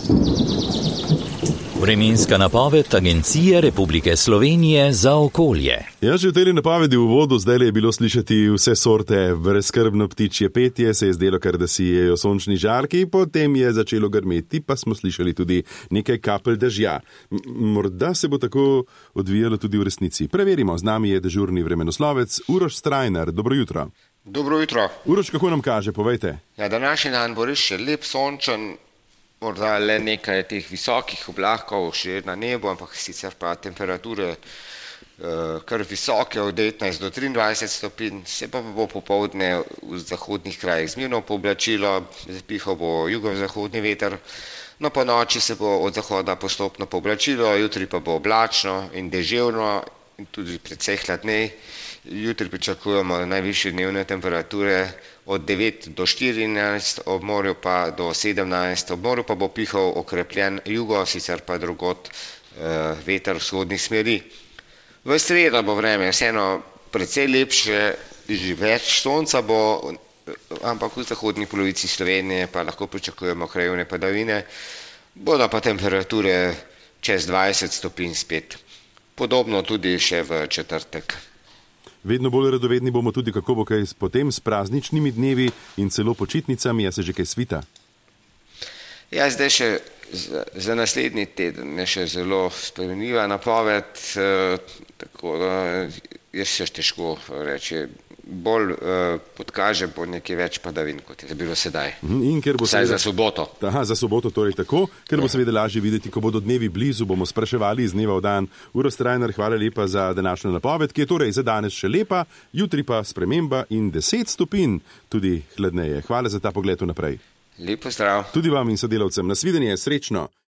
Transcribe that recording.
Vremenska napoved Agencije Republike Slovenije za okolje. Ja, že v tej napovedi v uvodu zdaj je bilo slišati vse sorte brezskrbno ptičje petje, se je zdelo kar, da si jejo sončni žarki, potem je začelo grmeti, pa smo slišali tudi nekaj kapelj dežja. Morda se bo tako odvijalo tudi v resnici. Preverimo, z nami je dežurni vremenoslovec Uroš Strajnar. Dobro jutro. Dobro jutro. Uroš, kako nam kaže, povejte? Ja, današnji dan bo res še lep sončen. Morda le nekaj teh visokih oblakov še na nebu, ampak sicer pa temperature kar visoke od 19 do 23 stopinj, se pa bo popoldne v zahodnih krajih zmerno pooblačilo, zapihal bo jugozahodni veter, no po noči se bo od zahoda postopno pooblačilo, jutri pa bo oblačno in deževno in tudi precej hladnej. Jutri pričakujemo najvišje dnevne temperature od 9 do 14, ob morju pa do 17, ob morju pa bo pihal okrepljen jugo, sicer pa drugod veter vzhodnih smeri. V sredo bo vreme vseeno precej lepše, že več sonca bo, ampak v zahodni polovici Slovenije pa lahko pričakujemo krajevne padavine, bodo pa temperature čez 20 stopinj spet. Podobno tudi še v četrtek. Vedno bolj radovedni bomo tudi, kako bo kaj potem s prazničnimi dnevi in celo počitnicami, a se že kaj svita? Ja, zdaj še za naslednji teden je še zelo spremenljiva napoved, tako da je še težko reči. Bolj podkaže bo nekaj več padavin, kot je bilo sedaj. Vsaj za soboto. Aha, za soboto torej tako, ker bo seveda lažje videti, ko bodo dnevi blizu, bomo spraševali iz dneva v dan. Uroš Strajnar, hvala lepa za današnjo napoved, ki je torej za danes še lepa, jutri pa sprememba in 10 stopinj, tudi hladneje. Hvala za ta pogled vnaprej. Lep pozdrav. Tudi vam in sodelavcem. Nasvidenje, srečno.